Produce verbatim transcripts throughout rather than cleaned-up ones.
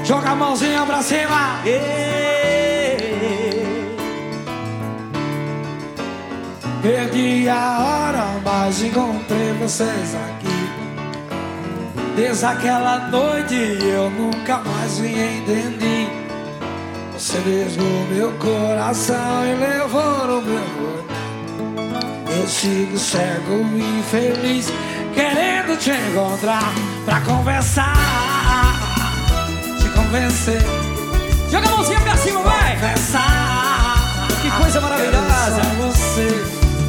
Joga a mãozinha pra cima. Perdi a hora, mas encontrei vocês aqui. Desde aquela noite eu nunca mais me entendi. Você desligou meu coração e levou no meu olho. Eu sigo cego e infeliz, querendo te encontrar pra conversar, te convencer. Joga a mãozinha pra cima, vai! Conversar. Que coisa maravilhosa! Você.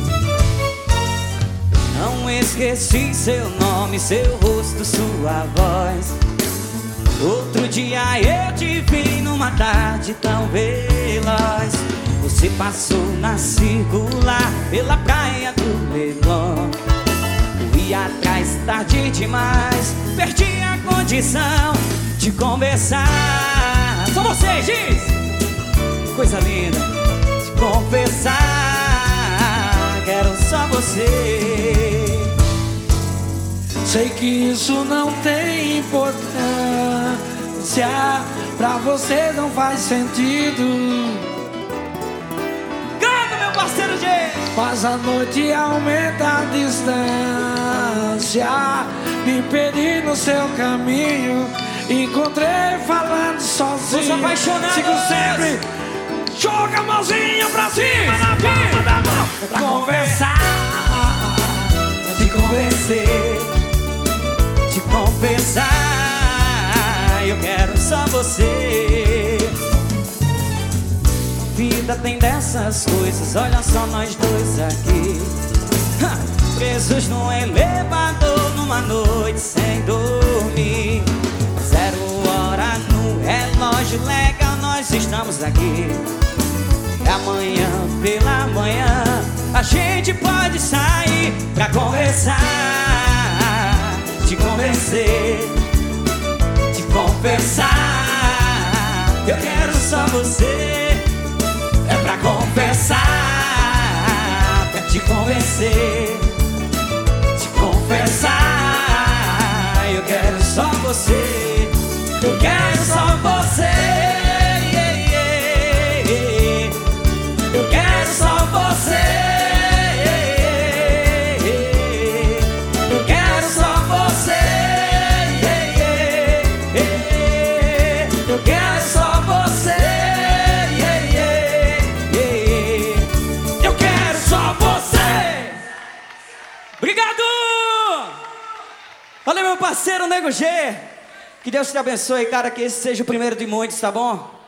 Não esqueci seu nome, seu rosto, sua voz. Outro dia eu te vi numa tarde tão veloz. Você passou na circular pela praia do Leblon. Eu ia atrás tarde demais, perdi a condição de conversar. Só vocês, diz! Coisa linda. De confessar, quero só você. Sei que isso não tem importância, pra você não faz sentido. Canta, meu parceiro G! Mas a noite aumenta a distância. Me perdi no seu caminho, encontrei falando sozinho. Sou apaixonado. Sigo sempre. Joga a mãozinha pra cima na palma da mão pra conversar, te convencer, te confessar. Eu quero só você. Vida tem dessas coisas, olha só nós dois aqui, ha! Presos num elevador numa noite sem dormir. Zero hora no relógio, legal, nós estamos aqui. E amanhã pela manhã a gente pode sair pra conversar, te convencer, te confessar. Eu quero só você. É pra confessar, pra te convencer, te confessar. Eu quero só você. Eu quero só você. Eu quero só você. Eu quero só você. Eu quero só você. Eu quero só você. Obrigado! Valeu, meu parceiro Nego G. Que Deus te abençoe, cara. Que esse seja o primeiro de muitos, tá bom?